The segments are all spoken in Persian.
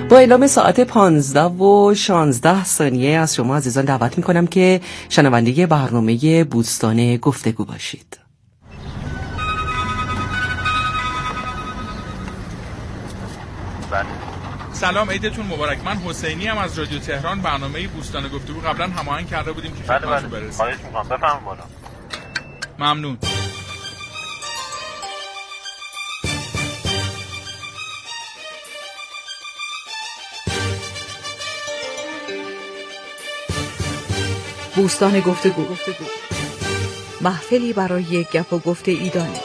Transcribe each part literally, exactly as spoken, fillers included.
با اعلام ساعت پانزده و شانزده ثانیه از شما عزیزان دعوت میکنم که شنونده برنامه بوستان گفتگو باشید. سلام، عیدتون مبارک. من حسینی ام از رادیو تهران. برنامه بوستان گفتگو قبلا هماهنگ کرده بودیم که خدمتتون برسیم. خواهش می‌کنم بفرمایید بالا. ممنون. بوستان گفتگو، محفلی برای گپ و گفت ایدانه.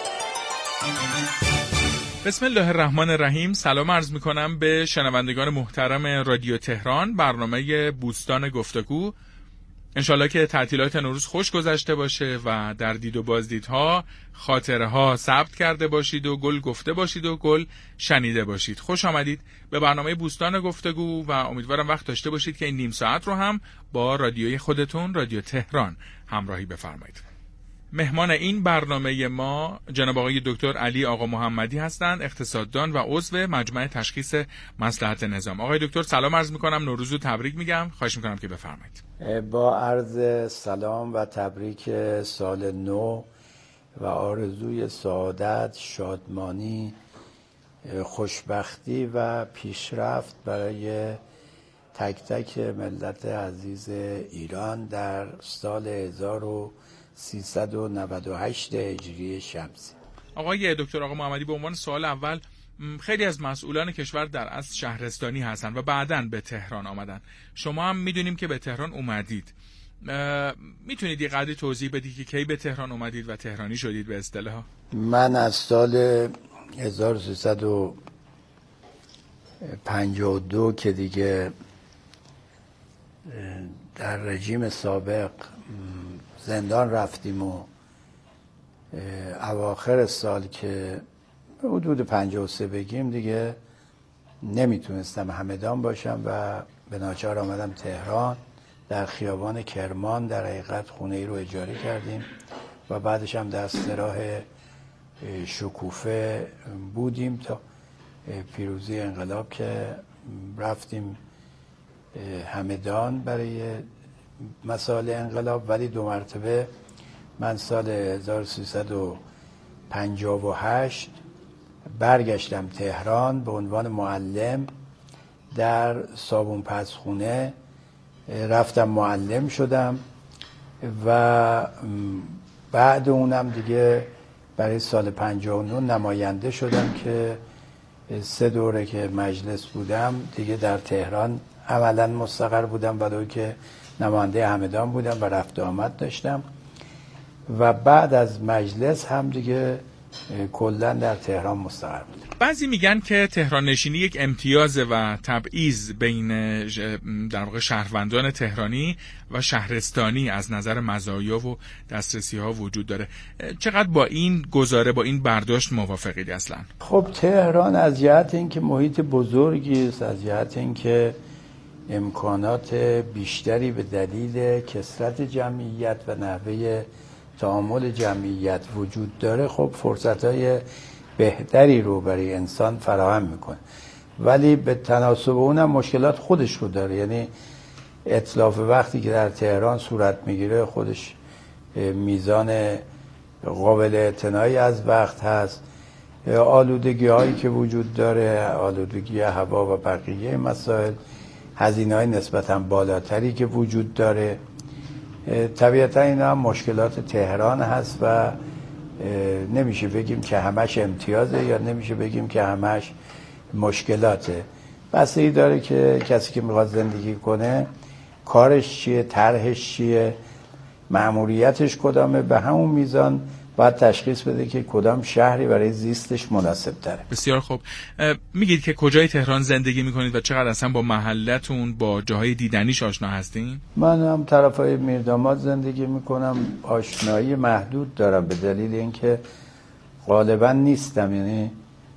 بسم الله الرحمن الرحیم. سلام عرض میکنم به شنوندگان محترم رادیو تهران. برنامه بوستان گفتگو، انشالله که تعطیلات نوروز خوش گذشته باشه و در دید و بازدیدها خاطره ها ثبت کرده باشید و گل گفته باشید و گل شنیده باشید. خوش آمدید به برنامه بوستان گفتگو و امیدوارم وقت داشته باشید که این نیم ساعت رو هم با رادیوی خودتون، رادیو تهران، همراهی بفرمایید. مهمان این برنامه ما جناب آقای دکتر علی آقا محمدی هستند، اقتصاددان و عضو مجمع تشخیص مصلحت نظام. آقای دکتر سلام عرض میکنم، نوروز رو تبریک میگم. خواهش میکنم که بفرمایید. با عرض سلام و تبریک سال نو و آرزوی سعادت، شادمانی، خوشبختی و پیشرفت برای تک تک ملت عزیز ایران در سال هزار و سیصد و نود و هشت هجری شمسی. آقای دکتر آقا محمدی، به عنوان سوال اول، خیلی از مسئولان کشور در اصل شهرستانی هستن و بعداً به تهران آمدن. شما هم میدونیم که به تهران اومدید. میتونید یه قدری توضیح بدید که کی به تهران اومدید و تهرانی شدید به اصطلاح؟ من از سال هزار و سیصد و پنجاه و دو که دیگه در رژیم سابق زندان رفتیم و اواخر سال که حدود پنجاه و سه بگیم دیگه نمیتونستم همدان باشم و به ناچار آمدم تهران. در خیابان کرمان در حقیقت خونه ای رو اجاره کردیم و بعدش هم در استراح شکوفه بودیم تا پیروزی انقلاب که رفتیم همدان برای مسائل انقلاب. ولی دو مرتبه من سال هزار و سیصد و پنجاه و هشت برگشتم تهران به عنوان معلم در صابون پزخونه، رفتم معلم شدم و بعد اونم دیگه برای سال پنجاه و نه نماینده شدم که سه دوره که مجلس بودم دیگه در تهران عملا مستقر بودم، ولی که نماینده همدان بودم و رفت آمد داشتم و بعد از مجلس هم دیگه کلا در تهران مستقر بودم. بعضی میگن که تهران نشینی یک امتیاز و تبعیض بین در واقع شهروندان تهرانی و شهرستانی از نظر مزایا و دسترسی ها وجود داره. چقدر با این گزاره، با این برداشت موافقید اصلا؟ خب تهران از جهت اینکه محیط بزرگی است، از جهت اینکه امکانات بیشتری به دلیل کثرت جمعیت و نحوه تعامل جمعیت وجود داره، خب فرصت‌های بهتری رو برای انسان فراهم میکنه. ولی به تناسب اونم مشکلات خودش رو داره. یعنی اتلاف وقتی که در تهران صورت میگیره خودش میزان قابل اعتنایی از وقت هست، آلودگی هایی که وجود داره، آلودگی هوا و بقیه مسائل، هزینه های نسبتاً بالاتری که وجود داره. طبیعتا این هم مشکلات تهران هست و نمیشه بگیم که همش امتیازه یا نمیشه بگیم که همش مشکلاته. بسیاری داره که کسی که میخواد زندگی کنه کارش چیه، طرحش چیه، مأموریتش کدامه، به همون میزان باید تشخیص بده که کدام شهری برای زیستش مناسب تره. بسیار خوب. میگید که کجای تهران زندگی میکنید و چقدر اصلا با محلتون، با جاهای دیدنیش آشنا هستین؟ من هم طرفای میرداماد زندگی میکنم. آشنایی محدود دارم به دلیل اینکه غالبا نیستم. یعنی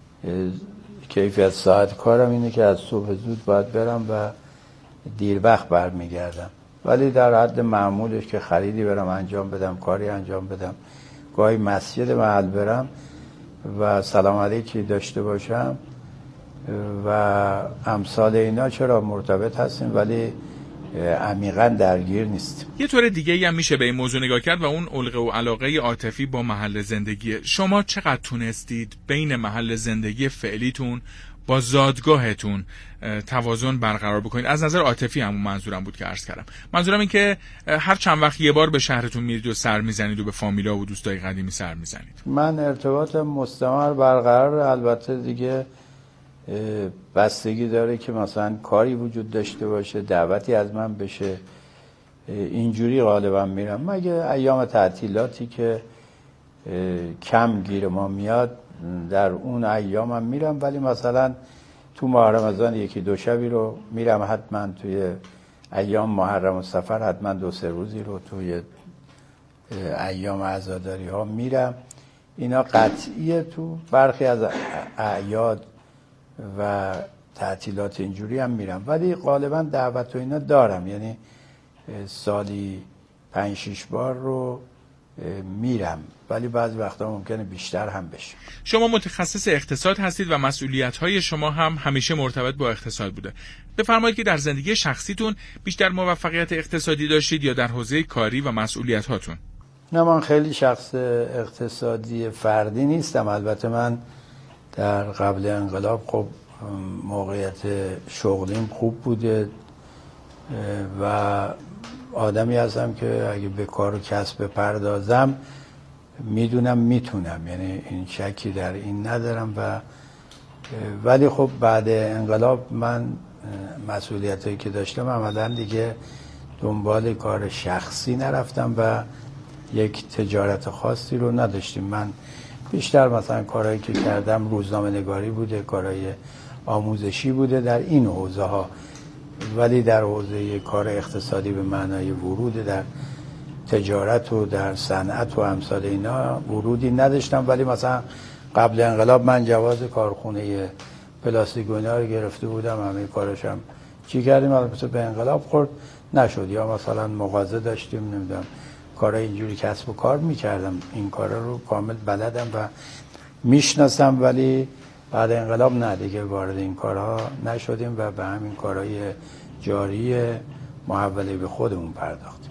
کیفیت ساعت کارم اینه که از صبح زود باید برم و دیر وقت برمیگردم، ولی در حد معمولش که خریدی برم انجام بدم، کاری انجام بدم، گاهی مسجد محل برم و سلام علیکی داشته باشم و امثال اینا چرا مرتبط هستیم ولی عمیقا درگیر نیستیم. یه طور دیگه هم میشه به این موضوع نگاه کرد و اون علقه و علاقه عاطفی با محل زندگی. شما چقدر تونستید بین محل زندگی فعلیتون با زادگاهتون توازن برقرار بکنید؟ از نظر عاطفی همون منظورم بود که عرض کردم. منظورم این که هر چند وقت یه بار به شهرتون میرید و سر میزنید و به فامیلا و دوستای قدیمی سر میزنید. من ارتباط مستمر برقرار، البته دیگه بستگی داره که مثلا کاری وجود داشته باشه، دعوتی از من بشه، اینجوری غالبا میرم، مگه ایام تعطیلاتی که کم گیر ما میاد در اون ایام هم میرم. ولی مثلا تو ماه رمضان یکی دو شبی رو میرم حتما، توی ایام محرم و سفر حتما دو سه روزی رو توی ایام عزاداری ها میرم. اینا قطعیه. تو برخی از اعیاد و تعطیلات اینجوری هم میرم، ولی غالبا دعوت و اینا دارم، یعنی سالی پنج شیش بار رو میرم، ولی بعضی وقتا ممکنه بیشتر هم بشه. شما متخصص اقتصاد هستید و مسئولیت‌های شما هم همیشه مرتبط با اقتصاد بوده. بفرمایید که در زندگی شخصیتون بیشتر موفقیت اقتصادی داشتید یا در حوزه کاری و مسئولیت‌هاتون؟ نه، من خیلی شخص اقتصادی فردی نیستم. البته من در قبل انقلاب خب موقعیت شغلیم خوب بوده و آدمی هستم که اگه به کار و کسب بپردازم میدونم میتونم، یعنی این شکی در این ندارم. و ولی خب بعد انقلاب من مسئولیتایی که داشتم عملا دیگه دنبال کار شخصی نرفتم و یک تجارت خاصی رو نداشتیم. من بیشتر مثلا کارهایی که کردم روزنامه نگاری بوده، کارهای آموزشی بوده در این حوزه ها، ولی در حوزه کار اقتصادی به معنای ورود در تجارت و در صنعت و امثال اینا ورودی نداشتم. ولی مثلا قبل انقلاب من جواز کارخونه پلاستیک و اینا رو گرفته بودم، همه کارشم چی کردیم، البته به انقلاب خورد نشد. یا مثلا مغازه داشتیم، نمیدونم کارهای اینجوری کسب و کار میکردم، این کارا رو کامل بلدم و میشناسم، ولی بعد انقلاب نه دیگه وارد این کارها نشدیم و به همین کارهای جاری محوله به خودمون پرداختیم.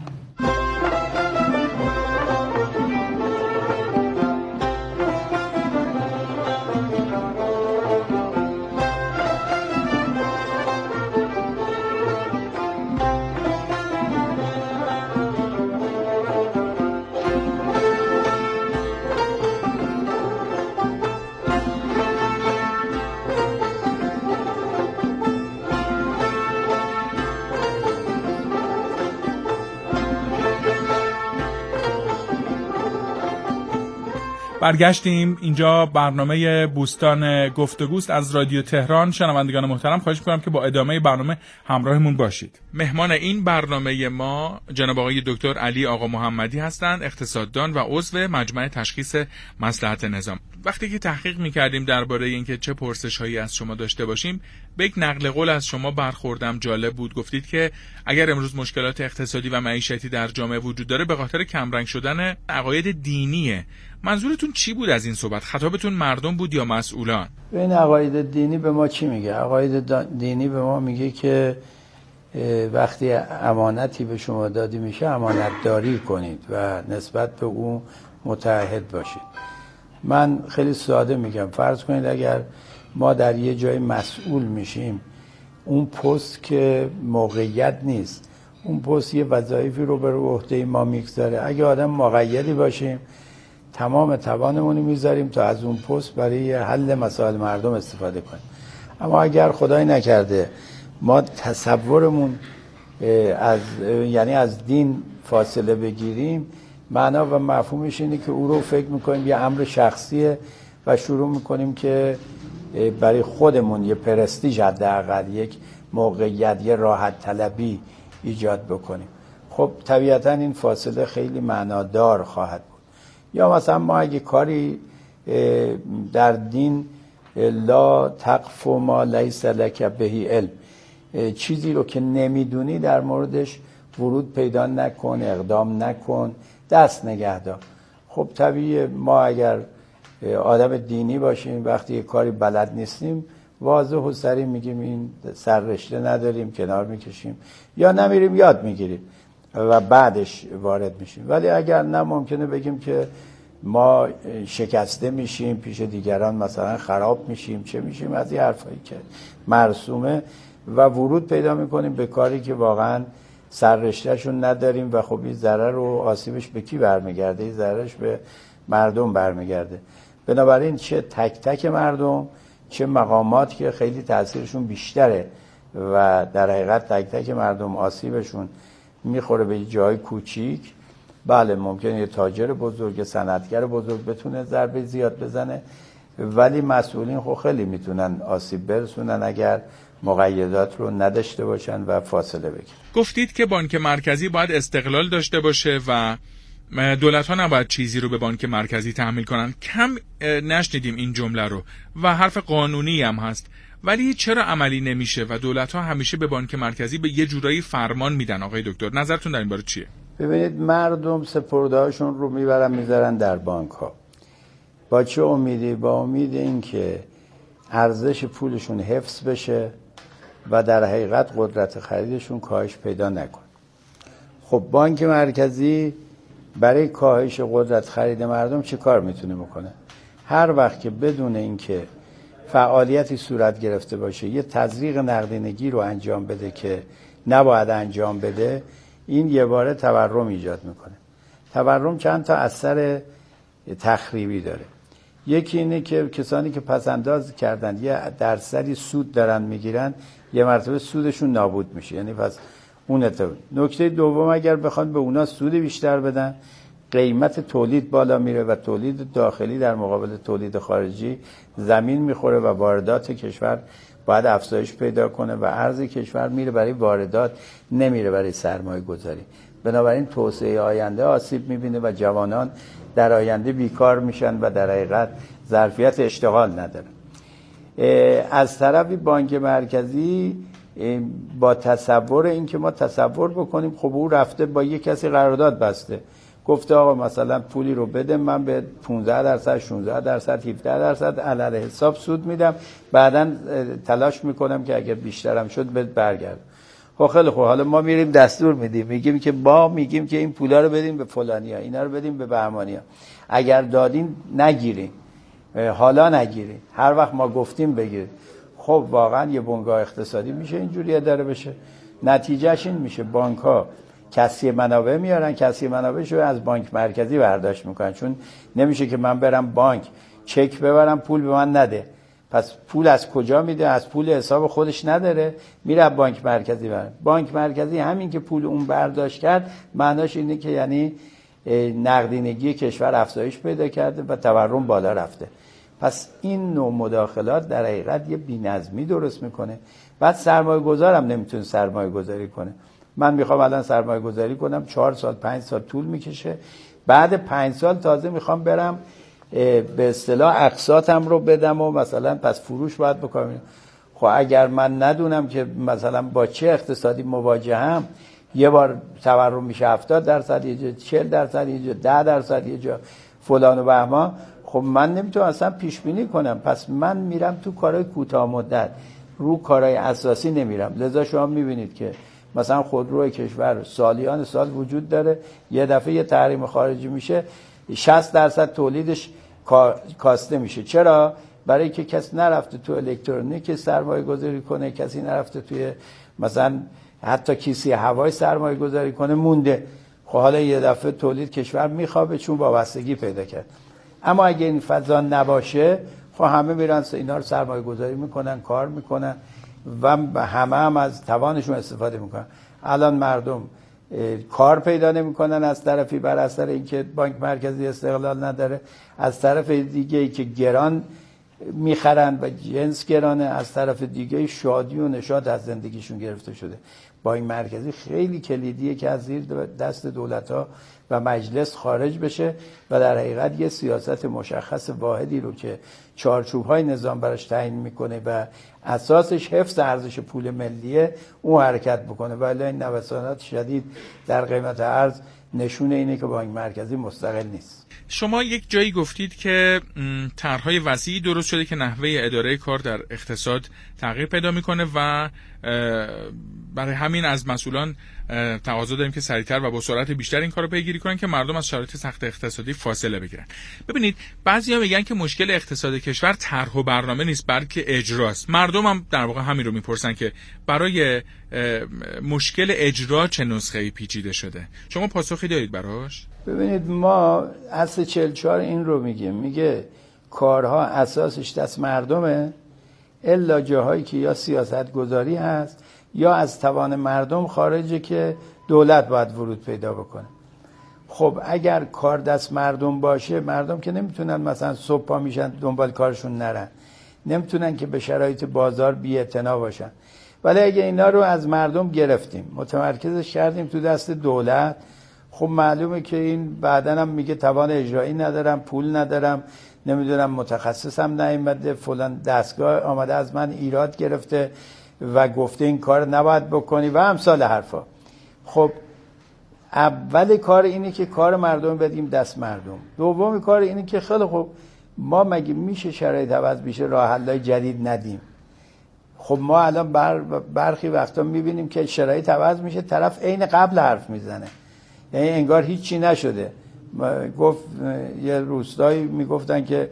برگشتیم. اینجا برنامه بوستان گفتگوست از رادیو تهران. شنوندگان محترم خواهش می‌کنم که با ادامه برنامه همراهمون باشید. مهمان این برنامه ما جناب آقای دکتر علی آقا محمدی هستند، اقتصاددان و عضو مجمع تشخیص مصلحت نظام. وقتی که تحقیق می‌کردیم درباره اینکه چه پرسش‌هایی از شما داشته باشیم، به یک نقل قول از شما برخوردم. جالب بود. گفتید که اگر امروز مشکلات اقتصادی و معیشتی در جامعه وجود داره به خاطر کمرنگ شدن عقاید دینیه. منظورتون چی بود از این صحبت؟ خطابتون مردم بود یا مسئولان؟ این عقاید دینی به ما چی میگه؟ عقاید دینی به ما میگه که وقتی امانتی به شما دادی میشه امانت داری کنید و نسبت به اون متعهد باشید. من خیلی ساده میگم، فرض کنید اگر ما در یه جای مسئول میشیم، اون پست که موقعیت نیست، اون پست یه وظایفی رو بر عهده ما میگذاره. اگه آدم مقیدی باشیم تمام توانمون میذاریم تا از اون پست برای حل مسائل مردم استفاده کنیم. اما اگر خدای نکرده ما تصورمون از یعنی از دین فاصله بگیریم، معنا و مفهومش اینه که او رو فکر میکنیم یه امر شخصیه و شروع میکنیم که برای خودمون یه پرستیژ حداقل، یک موقعیت، یه راحت طلبی ایجاد بکنیم. خب طبیعتا این فاصله خیلی معنادار خواهد بود. یا مثلا ما اگه کاری در دین لا تقف ما لیس لک به علم، چیزی رو که نمیدونی در موردش ورود پیدا نکن، اقدام نکن، دست نگه دار. خب طبیعیه ما اگر آدم دینی باشیم وقتی یه کاری بلد نیستیم واضح و صریح میگیم این سررشته نداریم، کنار میکشیم یا نمیریم یاد میگیریم و بعدش وارد میشیم. ولی اگر نه ممکنه بگیم که ما شکسته میشیم، پیش دیگران مثلا خراب میشیم، چه میشیم، از این حرفایی که مرسومه و ورود پیدا میکنیم به کاری که واقعا سررشتهشون نداریم و خب این ضرر و آسیبش به کی برمیگرده؟ این ضررش به مردم برمیگرده. بنابراین چه تک تک مردم چه مقامات که خیلی تاثیرشون بیشتره و در حقیقت تک تک مردم آسیبشون میخوره به جای کوچیک. بله ممکنه یه تاجر بزرگ، صنعتگر بزرگ بتونه ضربه زیاد بزنه، ولی مسئولین خب خیلی میتونن آسیب برسونن اگر مقیدات رو نداشته باشن و فاصله بگیرن. گفتید که بانک مرکزی باید استقلال داشته باشه و دولت ها نباید چیزی رو به بانک مرکزی تحمیل کنن. کم نشنیدیم این جمله رو و حرف قانونی هم هست، ولی چرا عملی نمیشه و دولت ها همیشه به بانک مرکزی به یه جورایی فرمان میدن؟ آقای دکتر نظرتون در این باره چیه؟ ببینید مردم سپرده‌هاشون رو میبرن میذارن در بانک ها. با چه امیدی؟ با امید این که ارزش پولشون حفظ بشه و در حقیقت قدرت خریدشون کاهش پیدا نکنه. خب بانک مرکزی برای کاهش قدرت خرید مردم چه کار میتونه بکنه؟ هر وقت که بدون اینکه فعالیتی صورت گرفته باشه یه تزریق نقدینگی رو انجام بده که نباید انجام بده، این یه باره تورم ایجاد میکنه. تورم چند تا اثر تخریبی داره. یکی اینه که کسانی که پسنداز کردن یه درصدی سود دارن میگیرن، یه مرتبه سودشون نابود میشه. یعنی پس اون اتفاق. نکته دوم اگر بخوان به اونا سود بیشتر بدن، قیمت تولید بالا میره و تولید داخلی در مقابل تولید خارجی زمین میخوره و واردات کشور باید افزایش پیدا کنه و ارز کشور میره برای واردات، نمیره برای سرمایه گذاری. بنابراین توسعه آینده آسیب میبینه و جوانان در آینده بیکار میشن و در حقیقت ظرفیت اشتغال ندارن. از طرفی بانک مرکزی با تصور این که ما تصور بکنیم خب او رفته با یک کسی قرارداد بسته، گفته آقا مثلا پولی رو بده من به پانزده درصد شانزده درصد هفده درصد علیه حساب سود میدم، بعداً تلاش میکنم که اگر بیشترم شد بهت برگردم. خب خیلی خوب، حالا ما میریم دستور میدیم، میگیم که ما میگیم که این پولا رو بدیم به فلانیا، اینا رو بدیم به بهمانیا، اگر دادین نگیرین، حالا نگیرین، هر وقت ما گفتیم بگیرید. خب واقعا یه بنگاه اقتصادی میشه اینجوری اداره بشه؟ نتیجهش این میشه بانک ها کسری منابع میارن، کسری منابعش رو از بانک مرکزی برداشت میکنن، چون نمیشه که من برم بانک چک ببرم پول به من نده. پس پول از کجا میده؟ از پول حساب خودش نداره، میره بانک مرکزی بره. بانک مرکزی همین که پول اون برداشت کرد معناش اینه که یعنی نقدینگی کشور افزایش پیدا کرده و تورم بالا رفته. پس این نوع مداخلات در حقیقت یه بی‌نظمی درست میکنه. بعد سرمایه گذارم نمیتونه سرمایه گذاری کنه. من میخوام الان سرمایه گذاری کنم، چهار سال پنج سال طول میکشه، بعد پنج سال تازه میخوام برم به اصطلاح اقساطم رو بدم و مثلا پس فروش باید بکنم. خب اگر من ندونم که مثلا با چه اقتصادی مواجهم، یه بار تورم میشه هفتاد درصد، یه جا چهل درصد، یه جا ده درصد، یه جا فلان و بهمان، خب من نمیتونم اصلا پیش بینی کنم. پس من میرم تو کارهای کوتاه مدت، رو کارهای اساسی نمیرم. لذا شما میبینید که مثلا خودروی کشور سالیان سال وجود داره، یه دفعه یه تحریم خارجی میشه شصت درصد تولیدش کاسته میشه. چرا؟ برای که کسی نرفته تو الکترونیک سرمایه گذاری کنه، کسی نرفته توی مثلا حتی کیسه هوای سرمایه گذاری کنه، مونده. خب حالا یه دفعه تولید کشور میخوابه چون وابستگی پیدا کرد. اما اگه این فضا نباشه، خب همه میرن اینا رو سرمایه گذاری میکنن، کار میکنن و همه هم از توانشون استفاده میکنن. الان مردم کار پیدا نمیکنن از طرفی بر اثر اینکه بانک مرکزی استقلال نداره، از طرف دیگه ای که گران میخرن و جنس گرانه، از طرف دیگه شادی و نشاط از زندگیشون گرفته شده. بانک مرکزی خیلی کلیدیه که از زیر دست دولت‌ها و مجلس خارج بشه و در حقیقت یه سیاست مشخص واحدی رو که چارچوب‌های نظام براش تعیین میکنه و اساسش حفظ ارزش پول ملیه اون حرکت بکنه. ولی این نوسانات شدید در قیمت ارز نشونه اینه که بانک مرکزی مستقل نیست. شما یک جایی گفتید که طرح‌های وسیعی درست شده که نحوه اداره کار در اقتصاد تغییر پیدا میکنه و برای همین از مسئولان تقاضا داریم که سریعتر و با سرعت بیشتر این کارو پیگیری کنن که مردم از شرایط سخت اقتصادی فاصله بگیرن. ببینید بعضیا میگن که مشکل اقتصاد کشور طرح و برنامه نیست بلکه اجراست. مردم هم در واقع همین رو میپرسن که برای مشکل اجرا چه نسخه‌ای پیچیده شده. شما پاسخی دارید براش؟ ببینید ما اصل چهل و چهار این رو میگه، میگه کارها اساسش دست مردمه الا جاهایی که یا سیاست گذاری هست یا از توان مردم خارجه که دولت باید ورود پیدا بکنه. خب اگر کار دست مردم باشه، مردم که نمیتونن مثلا صبح پا میشن دنبال کارشون نرن، نمیتونن که به شرایط بازار بی‌اعتنا باشن. ولی اگه اینا رو از مردم گرفتیم متمرکزش کردیم تو دست دولت، خب معلومه که این بعدن هم میگه توان اجرایی ندارم، پول ندارم، نمیدونم متخصصم نیامده، فلان دستگاه آمده از من ایراد گرفته و گفته این کار نباید بکنی و امثال حرفا. خب اول کار اینه که کار مردم بدیم دست مردم. دومی کار اینه که خیلی خوب ما مگه میشه شرایط عوض بشه راه حلای جدید ندیم؟ خب ما الان بر برخی وقتا میبینیم که شرایط عوض میشه طرف عین قبل حرف میزنه، یعنی انگار هیچی نشده. گفت یه روستایی میگفتن که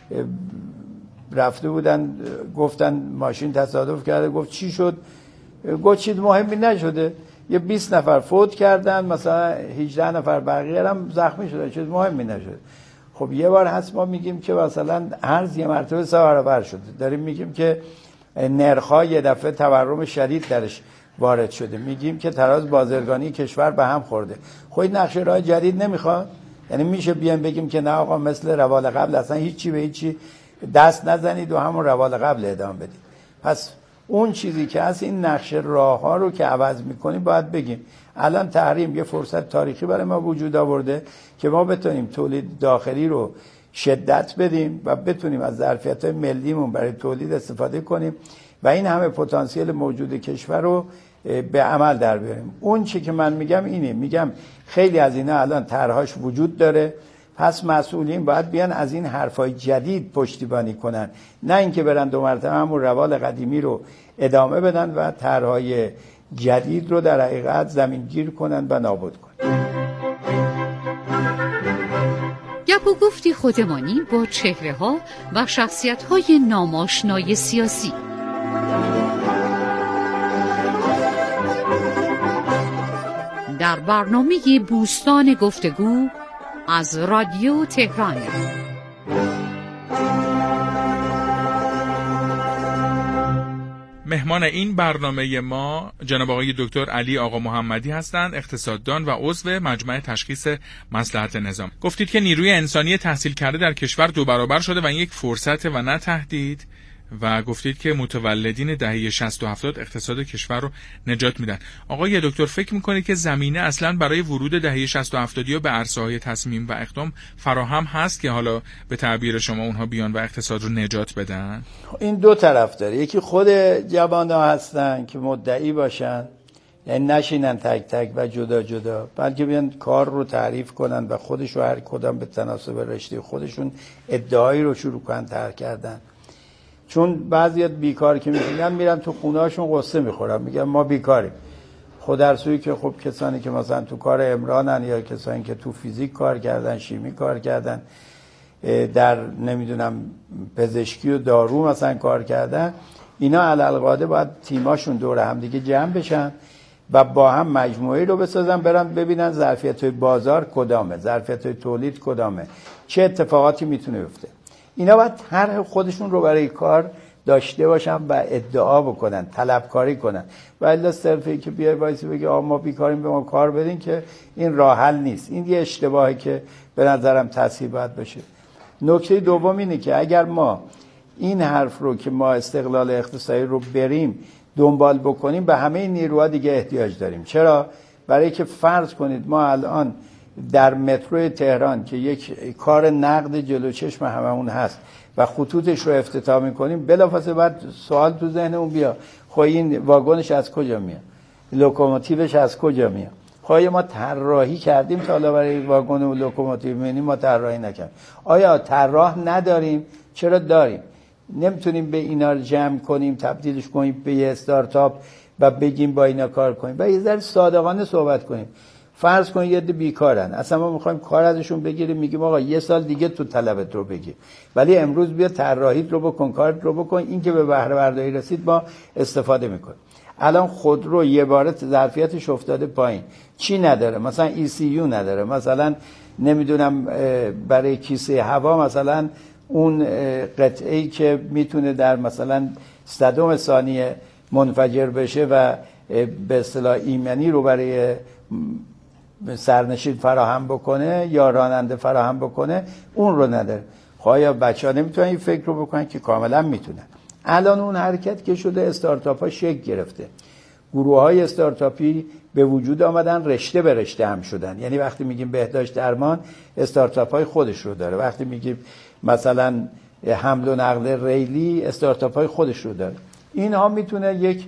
رفته بودن گفتن ماشین تصادف کرده، گفت چی شد؟ گفت چیز مهمی نشده، یه بیست نفر فوت کردن، مثلا هجده نفر بقیه هم زخمی شده، چیز مهمی نشده. خب یه بار هست ما میگیم که مثلا ارز یه مرتبه سه برابر شده، داریم میگیم که نرخ‌ها یه دفعه تورم شدید درش وارد شده، میگیم که تراز بازرگانی کشور به هم خورده. خب این نقشه راه جدید نمیخواد؟ یعنی میشه بیان بگیم که نه آقا مثل روال قبل اصلا هیچی به هیچی دست نزنید و همون روال قبل ادامه بدید. پس اون چیزی که از این نقشه راه ها رو که عوض میکنیم باید بگیم. الان تحریم یه فرصت تاریخی برای ما وجود آورده که ما بتونیم تولید داخلی رو شدت بدیم و بتونیم از ظرفیت‌های ملیمون برای تولید استفاده کنیم و این همه پتانسیل موجود کشور رو به عمل در بیاریم. اون چی که من میگم اینه، میگم خیلی از اینا الان طرح‌هاش وجود داره، پس مسئولین باید بیان از این حرفای جدید پشتیبانی کنن، نه اینکه برن دو مرتبه همون روال قدیمی رو ادامه بدن و طرح‌های جدید رو در حقیقت زمینگیر کنن و نابود کنن. گپ و گفتی خودمانی با چهره‌ها و شخصیت‌های ناماشنای سیاسی. در برنامه بوستان گفتگو از رادیو تهران. مهمان این برنامه ما جناب آقای دکتر علی آقا محمدی هستند، اقتصاددان و عضو مجمع تشخیص مصلحت نظام. گفتید که نیروی انسانی تحصیل کرده در کشور دو برابر شده و این یک فرصت و نه تهدید، و گفتید که متولدین دهه شصت و هفتاد اقتصاد کشور رو نجات میدن. آقای دکتر فکر میکنید که زمینه اصلا برای ورود دهه شصت و هفتاد به عرصه‌های تصمیم و اقدام فراهم هست که حالا به تعبیر شما اونها بیان و اقتصاد رو نجات بدن؟ این دو طرف داره، یکی خود جوان‌ها هستن که مدعی باشن، یعنی نشینن تک تک و جدا جدا، بلکه بیان کار رو تعریف کنن و خودش رو هر کدام به تناسب رشته خودشون ادعایی رو شروع کنن طرح کردن. چون بعضیات بیکار که میشینن میرن تو خونه‌هاشون قصه میخورن، میگن ما بیکاریم. خود در سوی که خب کسانی که مثلا تو کار عمرانن یا کسانی که تو فیزیک کار کردن، شیمی کار کردن، در نمیدونم پزشکی و دارو مثلا کار کردن، اینا علالقاده باید تیماشون دور هم دیگه جمع بشن و با هم مجموعه‌ای رو بسازن، برن ببینن ظرفیت‌های بازار کدامه، ظرفیت‌های تولید کدامه، چه اتفاقاتی میتونه بیفته. اینا باید طرح خودشون رو برای کار داشته باشن و ادعا بکنن، طلبکاری کنن. و الا صرفی که بیای وایسی بگی آ ما بیکاریم به ما کار بدین، که این راه حل نیست. این یه اشتباهی که به نظرم تصحیح باید بشه. نکته دوم اینه که اگر ما این حرف رو که ما استقلال اقتصادی رو بریم دنبال بکنیم به همه نیروها دیگه احتیاج داریم. چرا؟ برای که فرض کنید ما الان در مترو تهران که یک کار نقد جلو چشم هممون هست و خطوطش رو افتتاح میکنیم، بلافاصله بعد سوال تو ذهنمون بیا خب این واگنش از کجا میاد، لوکوموتیوش از کجا میاد. خب ما طراحی کردیم تا حالا برای واگن و لوکوموتیو می‌بینیم ما طراحی نکردیم. آیا طراح نداریم؟ چرا داریم؟ نمیتونیم به اینا رو جمع کنیم تبدیلش کنیم به یه استارتاپ و بگیم با اینا کار کنیم و یه ذره صادقانه صحبت کنیم. فرض کن یه عده بیکارن، اصلا ما میخوایم کار ازشون بگیریم، میگیم آقا یه سال دیگه تو طلبت رو بگیر، ولی امروز بیا طراحیت رو بکن، کارت رو بکن، این که به بهره برداری رسید ما استفاده میکنیم. الان خودرو یه باره ظرفیتش افتاده پایین، چی نداره؟ مثلا ای سی یو نداره، مثلا نمیدونم برای کیسه هوا مثلا اون قطعه‌ای که میتونه در مثلا صدم ثانیه منفجر بشه و به اصطلاح ایمنی رو برای سرنشین فراهم بکنه یا راننده فراهم بکنه، اون رو نداره. خب یا بچه‌ها نمیتونن این فکر رو بکنن که کاملا میتونن. الان اون حرکت که شده استارتاپ ها شکل گرفته، گروه های استارتاپی به وجود آمدن، رشته به رشته هم شدن. یعنی وقتی میگیم بهداشت درمان استارتاپ های خودش رو داره، وقتی میگیم مثلا حمل و نقل ریلی استارتاپ های خودش رو داره. اینها میتونه یک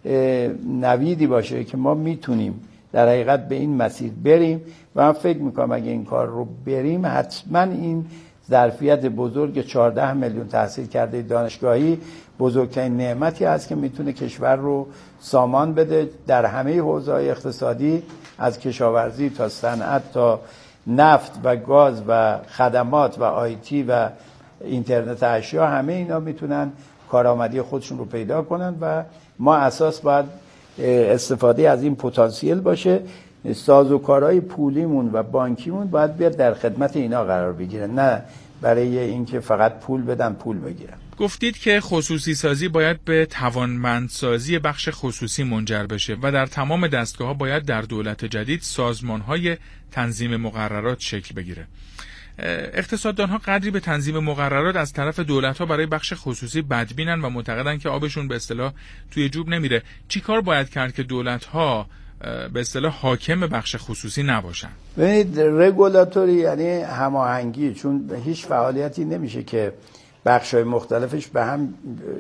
نویدی باشه که ما میتونیم در حقیقت به این مسیر بریم و من فکر میکنم اگه این کار رو بریم حتما این ظرفیت بزرگ چهارده میلیون تحصیل کرده دانشگاهی بزرگترین نعمتی است که میتونه کشور رو سامان بده در همه حوزه‌های اقتصادی، از کشاورزی تا صنعت تا نفت و گاز و خدمات و آیتی و اینترنت اشیا. همه اینا میتونن کارآمدی خودشون رو پیدا کنن و ما اساس باید استفاده از این پتانسیل باشه. سازوکارهای پولیمون و بانکیمون باید بیاد در خدمت اینا قرار بگیره، نه برای اینکه فقط پول بدن پول بگیرن. گفتید که خصوصی سازی باید به توانمندسازی بخش خصوصی منجر بشه و در تمام دستگاه‌ها باید در دولت جدید سازمان‌های تنظیم مقررات شکل بگیره. اقتصاددان‌ها قدری به تنظیم مقررات از طرف دولت‌ها برای بخش خصوصی بدبینن و معتقدن که آبشون به اصطلاح توی جوب نمیره. چی کار باید کرد که دولت‌ها به اصطلاح حاکم بخش خصوصی نباشن؟ ببینید رگولاتوری یعنی هماهنگی، چون هیچ فعالیتی نمیشه که بخش‌های مختلفش به هم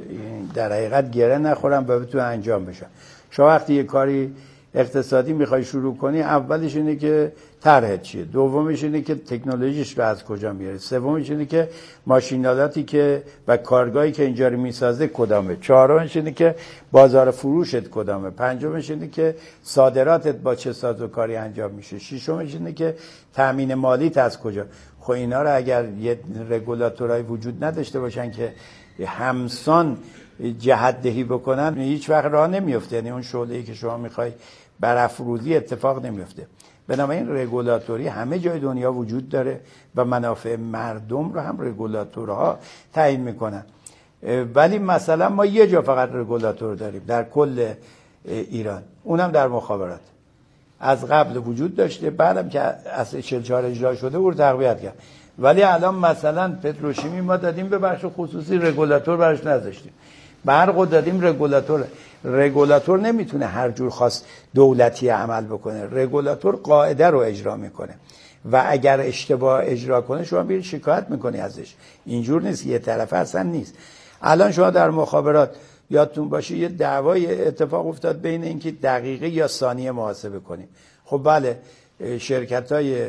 در حقیقت گره نخورن و بتونن انجام بشن. شما وقتی یه کاری اقتصادی میخوای شروع کنی، اولش اینه که طرحت چیه، دومش اینه که تکنولوژیش رو از کجا میاری، سومش اینه که ماشینالاتی که و کارگاهی که اینجا رو میسازه کدامه، چهارمش اینه که بازار فروشت کدامه، پنجمش اینه که صادراتت با چه سازوکاری انجام میشه، ششمش اینه که تامین مالیت از کجا. خب اینا رو اگر یه رگولاتورای وجود نداشته باشن که همسان جهت دهی بکنن، هیچ وقت راه نمیفته. یعنی اون شعله‌ای که شما میخوای برافروزی اتفاق نمیفته. بنابراین رگولاتوری همه جای دنیا وجود داره و منافع مردم رو هم رگولاتورها تعیین میکنن. ولی مثلا ما یه جا فقط رگولاتور داریم در کل ایران، اونم در مخابرات. از قبل وجود داشته، بعدم که اصل چهل و چهار اجرا شده او رو تقویت کرد. ولی الان مثلا پتروشیمی ما دادیم به بخش خصوصی، رگولاتور براش نذاشتیم. برقو دادیم رگولاتور. رگولاتور نمیتونه هر جور خواست دولتی عمل بکنه. رگولاتور قاعده رو اجرا میکنه و اگر اشتباه اجرا کنه شما میری شکایت میکنی ازش. اینجور نیست، یه طرفه اصلا نیست. الان شما در مخابرات یادتون باشه یه دعوای اتفاق افتاد بین اینکه دقیقه یا ثانیه محاسبه کنیم. خب بله، شرکت‌های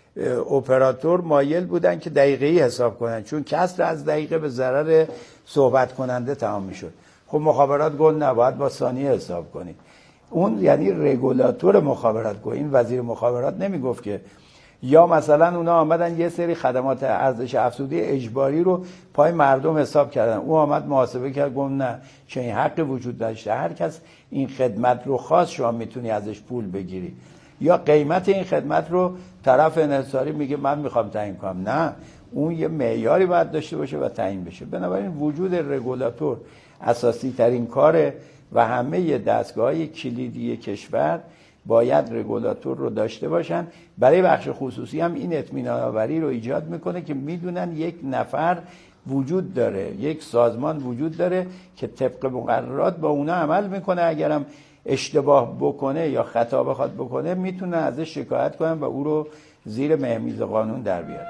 اپراتور مایل بودن که دقیقه‌ای حساب کنن، چون کسر از دقیقه به ضرر صحبت کننده تمام میشد. خب مخابرات گفت نباید با ثانیه حساب کنید. اون یعنی رگولاتور مخابرات گفت، این وزیر مخابرات نمیگفت که. یا مثلا اونا آمدن یه سری خدمات ارزش افزوده اجباری رو پای مردم حساب کردن، او آمد محاسبه کرد گفت نه، چنین حقی وجود داشته، هر کس این خدمت رو خواست شما میتونی ازش پول بگیری. یا قیمت این خدمت رو طرف انحصاری میگه من میخوام تعیین کنم، نه، اون یه معیاری باید داشته باشه و تعیین بشه. بنابراین وجود رگولاتور اساسی ترین کاره و همه دستگاه‌های کلیدی کشور باید رگولاتور رو داشته باشن. برای بخش خصوصی هم این اطمینان آوری رو ایجاد میکنه که میدونن یک نفر وجود داره، یک سازمان وجود داره که طبق مقررات با اونا عمل میکنه. اگرم اشتباه بکنه یا خطا بخواد بکنه میتونه ازش شکایت کنن و او رو زیر مهمیز قانون در بیاره.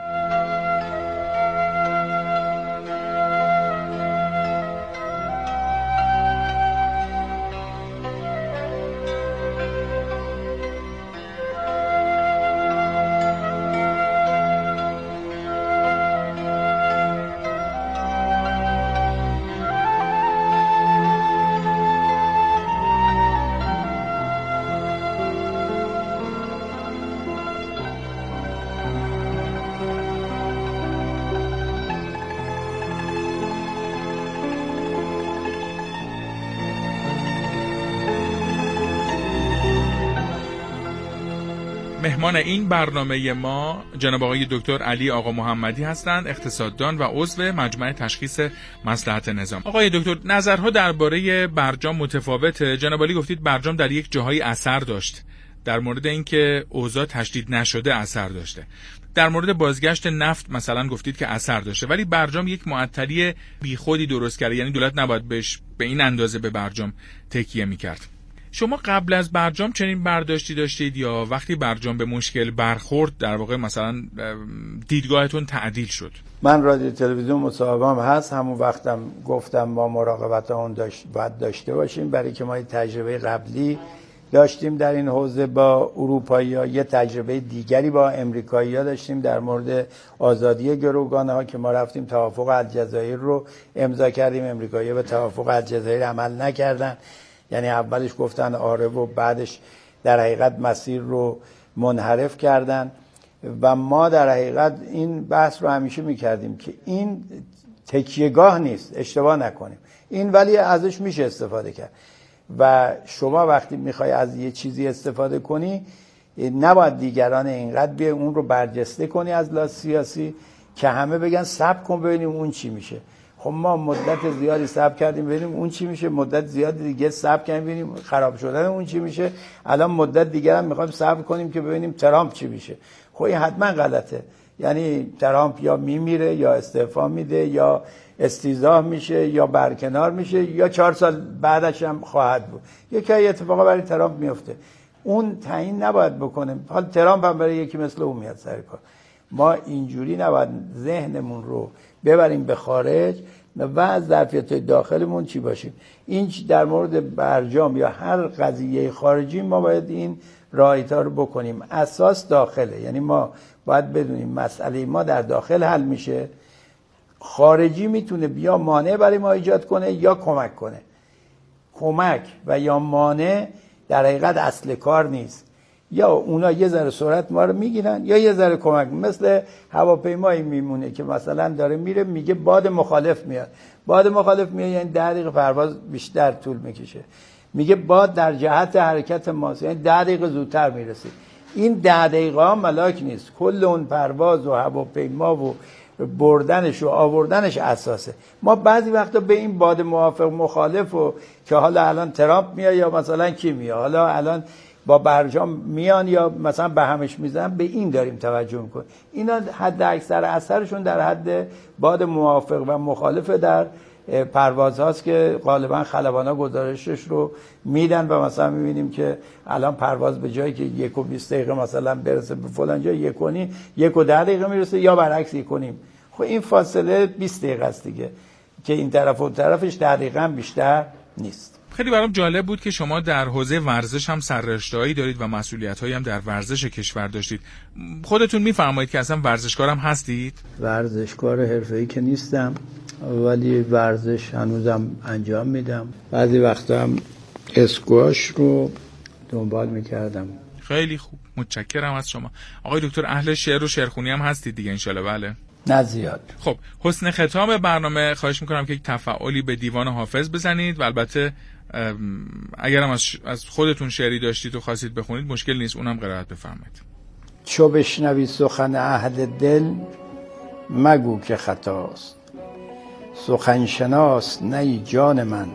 مهمان این برنامه ما جناب آقای دکتر علی آقا محمدی هستند، اقتصاددان و عضو مجمع تشخیص مصلحت نظام. آقای دکتر، نظرها درباره برجام متفاوته. جناب علی گفتید برجام در یک جاهایی اثر داشت، در مورد اینکه اوضاع تشدید نشده اثر داشته. در مورد بازگشت نفت مثلا گفتید که اثر داشته، ولی برجام یک معطلی بیخودی درست کرده، یعنی دولت نباید بهش به این اندازه به برجام تکیه میکرد. شما قبل از برجام چنین برداشتی داشتید یا وقتی برجام به مشکل برخورد در واقع مثلا دیدگاهتون تعدیل شد؟ من رادیو تلویزیون مصاحبه‌ام هست، همون وقتم گفتم ما مراقبت اون داشت باید داشته باشیم، برای که ما تجربه قبلی داشتیم در این حوزه با اروپایی‌ها، یه تجربه دیگری با امریکایی‌ها داشتیم در مورد آزادی گروگان‌ها که ما رفتیم توافق الجزایر رو امضا کردیم، امریکایی‌ها به توافق الجزایر عمل نکردن. یعنی اولش گفتن آره و بعدش در حقیقت مسیر رو منحرف کردن و ما در حقیقت این بحث رو همیشه میکردیم که این تکیهگاه نیست، اشتباه نکنیم این، ولی ازش میشه استفاده کرد و شما وقتی میخوای از یه چیزی استفاده کنی نباید دیگران اینقدر بیای اون رو برجسته کنی از لحاظ سیاسی که همه بگن صبر کن ببینیم اون چی میشه. خب ما مدت زیادی صبر کردیم ببینیم اون چی میشه، مدت زیادی دیگه صبر کردیم ببینیم خراب شدن اون چی میشه، الان مدت دیگه هم میخوایم صبر کنیم که ببینیم ترامپ چی میشه. خب این حتما غلطه، یعنی ترامپ یا میمیره یا استعفا میده یا استیضاح میشه یا برکنار میشه یا چهار سال بعدش هم خواهد بود. یکی از اتفاقا برای ترامپ میفته، اون تعیین نباید بکنه. حال ترامپ هم برای یکی مثل اون میاد سر کار. ما اینجوری نباید ذهنمون رو ببریم به خارج و از ظرفیت داخلمون چی باشیم. این در مورد برجام یا هر قضیه خارجی ما باید این رعایت‌ها رو بکنیم. اساس داخله، یعنی ما باید بدونیم مسئله ما در داخل حل میشه، خارجی میتونه بیا مانع برای ما ایجاد کنه یا کمک کنه. کمک و یا مانع در حقیقت اصل کار نیست، یا اونا یه ذره سرعت ما رو میگیرن یا یه ذره کمک. مثل هواپیمایی میمونه که مثلا داره میره میگه باد مخالف میاد، باد مخالف میاد یعنی ده دقیقه پرواز بیشتر طول میکشه، میگه باد در جهت حرکت ماست یعنی ده دقیقه زودتر میرسه. این ده دقیقه ها ملاک نیست، کل اون پرواز و هواپیما و بردنش و آوردنش اساسه. ما بعضی وقتا به این باد موافق مخالف و که حالا الان ترامپ میاد یا مثلا کی میاد، حالا الان با برجام میان یا مثلا به همش میزنن، به این داریم توجه میکنیم. اینا حد اکثر اثرشون در حد باد موافق و مخالف در پرواز هاست که غالبا خلبانا گزارشش رو میدن و مثلا میبینیم که الان پرواز به جایی که یک و بیست دقیقه مثلا برسه به فلان جا یک و نیم یک و ده دقیقه میرسه یا برعکس یک و نیم. خب این فاصله بیست دقیقه است دیگه که این طرف و طرفش ده دقیقه هم بیشتر نیست. خیلی برام جالب بود که شما در حوزه ورزش هم سررشته‌ای دارید و مسئولیت‌هایی هم در ورزش کشور داشتید. خودتون می‌فرمایید که اصلا ورزشکار هم هستید؟ ورزشکار حرفه‌ای که نیستم، ولی ورزش هنوزم انجام میدم. بعضی وقتا هم اسکواش رو دنبال می‌کردم. خیلی خوب، متشکرم از شما. آقای دکتر اهل شعر و شعرخوانی هم هستید دیگه انشالله؟ بله. نه زیاد. خب حسن ختام برنامه خواهش میکنم که یک تفاعلی به دیوان حافظ بزنید و البته اگرم از از خودتون شعری داشتید و خواستید بخونید مشکل نیست، اونم قرائت بفرمایید. چو بشنوی سخن اهل دل مگو که خطاست، سخن شناس نه جان من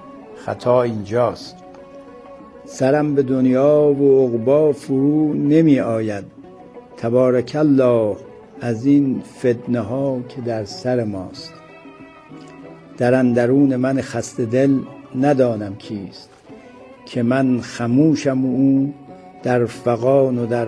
خطا اینجاست. سرم به دنیا و عقبا فرو نمی آید، تبارک الله از این فتنه ها که در سر ماست. در اندرون من خسته دل ندانم کیست، که من خموشم و او در فغان و در